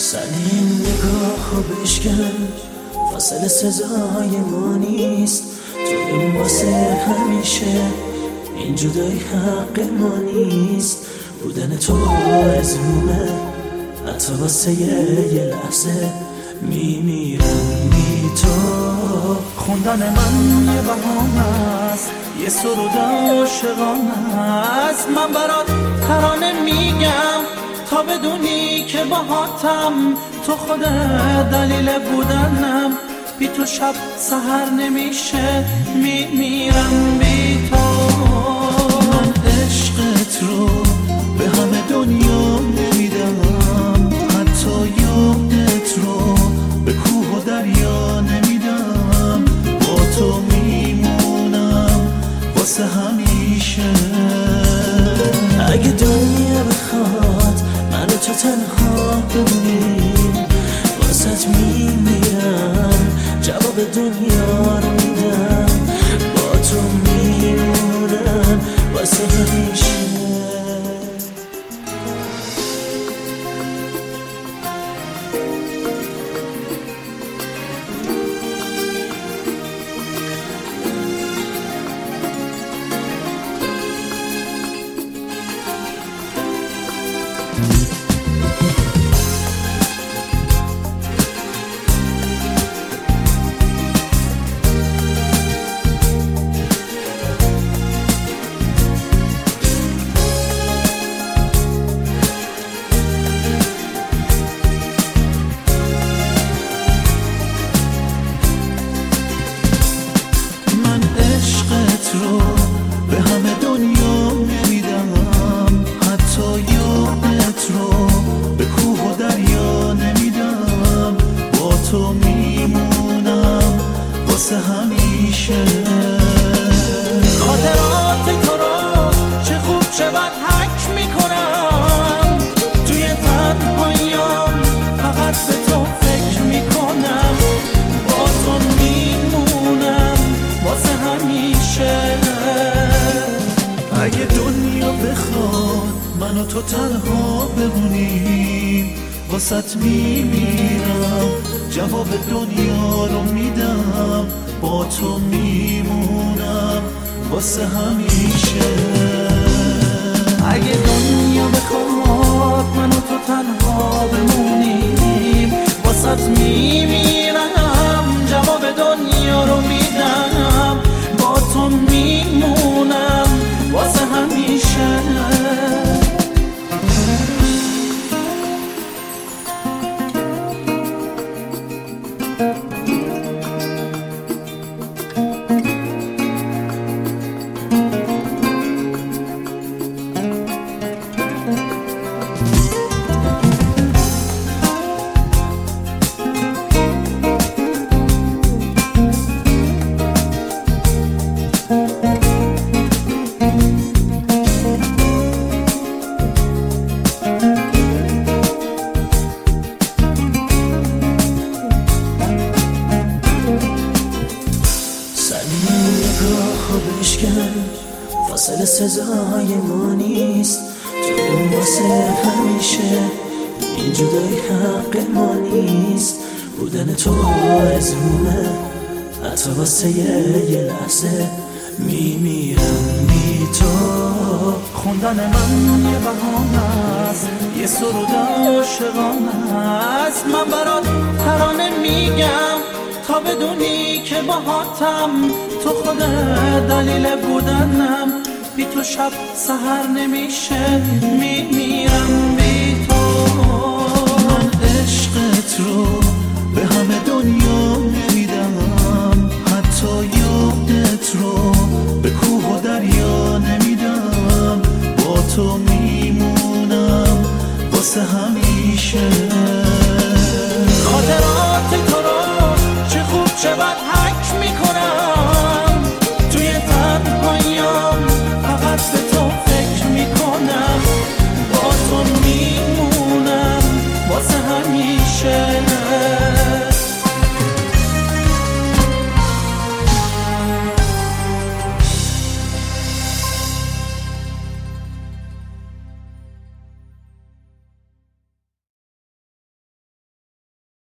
سلیم نگاه بشکن، فاصله سزای ما نیست. تو واسه همیشه، این جدایی حق ما نیست. بودن تو آرزومه، حتی واسه یه لحظه میمیرم بی تو. خوندن من یه بهانه است، یه سرود عاشقانه است. من برات ترانه میگم تا بدونی که باهاتم. تو خودت دلیل بودنم، بی تو شب سحر نمیشه، میمیرم بی تو. من عشقت رو به همه دنیا نمیدم، حتی یادت رو به کوه و دریا نمیدم. با تو میمونم واسه همیشه. اگه دنیا بخواد منو تو تنها بمونیم، واسه میمیرم، جواب دنیا رو میدم. با تو میمونم واسه همیشه. به همه دنیا نمیدم، حتی یادت رو به کوه و دریا نمیدم. با تو میمونم واسه همیشه. خاطرات تو رو چه خوب چه بد حک میکنم. توی تنهاییام فقط به تو فکر میکنم. با تو میمونم واسه همیشه. اگه دنیا بخواد منو تو تنها بمونیم، واسط میمیرم، جواب دنیا رو میدم. با تو میمونم واسه همیشه. اگه دنیا بخواد منو تو تنها بمونیم، واسط میمیرم، جواب دنیا رو میدم. با تو میمونم واسه همیشه. بشکن، فاصله سزای ما نیست. تو واسه همیشه، این جدایی حق ما نیست. بودن تو آرزومه، حتی واسه یه لحظه میمیرم بی تو. خوندن من یه بهانه است، یه سرود عاشقانه است. من برات ترانه میگم تا بدونی که باهاتم. تو خودت دلیل بودنم، بی تو شب سحر نمیشه، میمیرم بی تو. من عشقت رو به همه دنیا نمیدم، حتی یادت رو به کوه و دریا نمیدم. با تو میمونم واسه همیشه. خاطرات تو رو چه خوب چه بد